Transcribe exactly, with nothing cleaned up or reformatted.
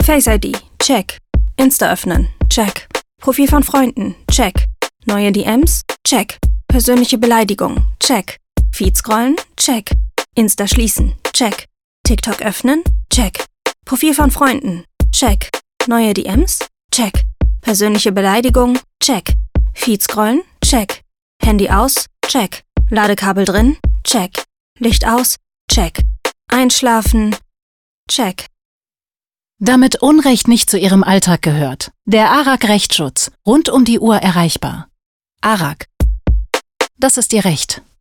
Face I D, check. Insta öffnen, check. Profil von Freunden, check. Neue D Ms, check. Persönliche Beleidigung, check. Feed scrollen, check. Insta schließen, check. TikTok öffnen, check. Profil von Freunden, check. Neue D Ms, check. Persönliche Beleidigung, check. Feed scrollen, check. Handy aus, check. Ladekabel drin, check. Licht aus, check. Einschlafen, check. Damit Unrecht nicht zu Ihrem Alltag gehört. Der ARAG Rechtsschutz. Rund um die Uhr erreichbar. ARAG. Das ist Ihr Recht.